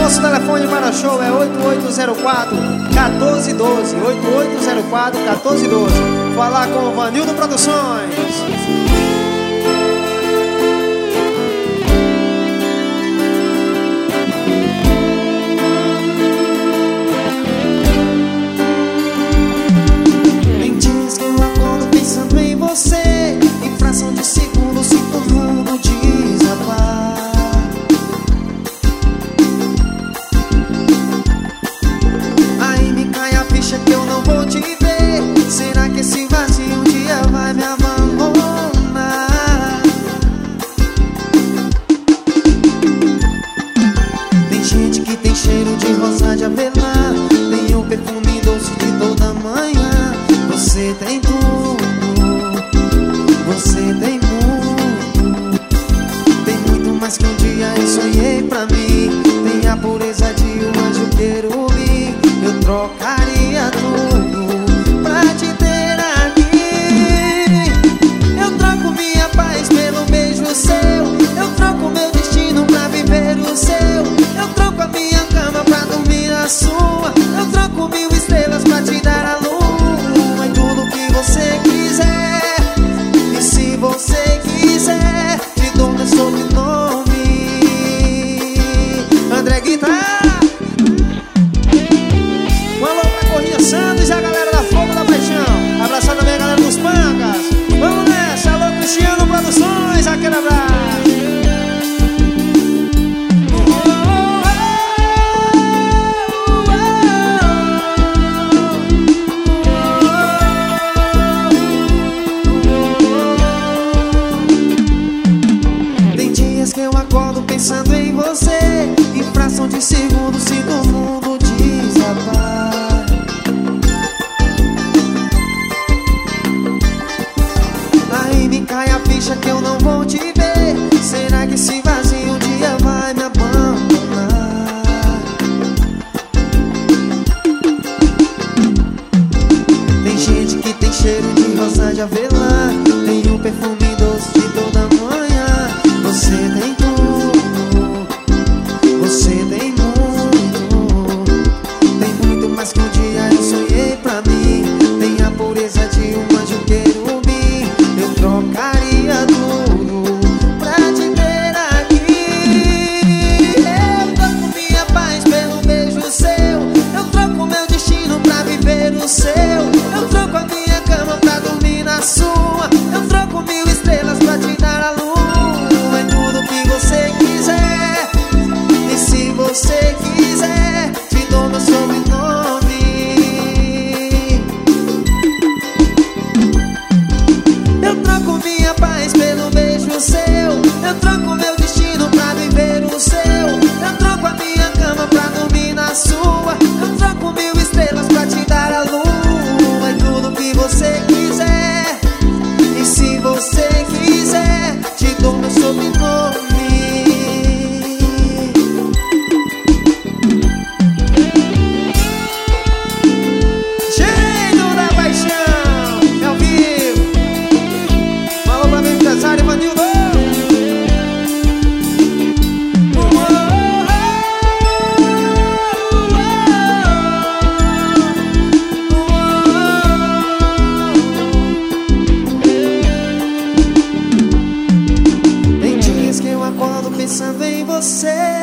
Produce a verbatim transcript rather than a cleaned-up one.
Nosso telefone para show é oito oito zero quatro, um quatro um dois, oito oito zero quatro, um quatro um dois. Falar com o Vanildo Produções. Tem dias que eu acordo pensando em você, em fração de segundo sinto o mundo desabar. Aí me cai a ficha que eu não vou te ver. Será que esse vazio um dia vai me abandonar? Tem gente que tem cheiro de rosa de avelã, tem o perfume doce de toda manhã. Você tem tudo, você tem muito, tem muito mais que um dia eu sonhei pra mim. Tem a pureza de um anjo querubim. Eu trocaria tudo pra te ter aqui. Eu troco minha paz pelo beijo seu. Eu troco meu destino pra viver o seu. Eu troco a minha cama pra dormir na sua. Eu troco mil estrelas pra te dar a lua. E tudo que você quiser. E se você quiser, te dou meu sobrenome, André Guitarra. Um alô pra Corrinha Santos e a galera da Fogo da Paixão. Abraçar também a galera dos Pancas. Vamos nessa, alô Cristiano Produções, aquele abraço. Tem dias que eu acordo pensando em você, em fração de segundo sinto o mundo desabar. Aí me cai a ficha que eu não vou te ver. Será que esse vazio um dia vai me abandonar? Tem gente que tem cheiro de rosa de avelã, tem o perfume doce de toda manhã. Você tem tudo, você tem muito, tem muito mais que um dia eu sonhei pra mim. Tem a pureza de um anjo querubim. Eu trocaria tudo pra te ter aqui. Eu troco minha paz pelo beijo seu. Eu troco meu destino pra viver o seu. Eu troco a minha cama pra dormir na sua. Eu troco mil estrelas pra te dar a lua. É tudo que você quiser. E se você quiser, te dou meu sobrenome. Eu troco minha paz pelo beijo seu. Eu troco meu destino pra viver o seu. Eu troco a minha cama pra dormir na sua. Eu troco mil estrelas pra te dar a lua. É tudo que você quiser. E se você quiser, te dou meu sobrenome. Cheio da paixão, é ao vivo. Um alô pra meu empresário Vanildo. Tem dias que eu acordo pensando em você,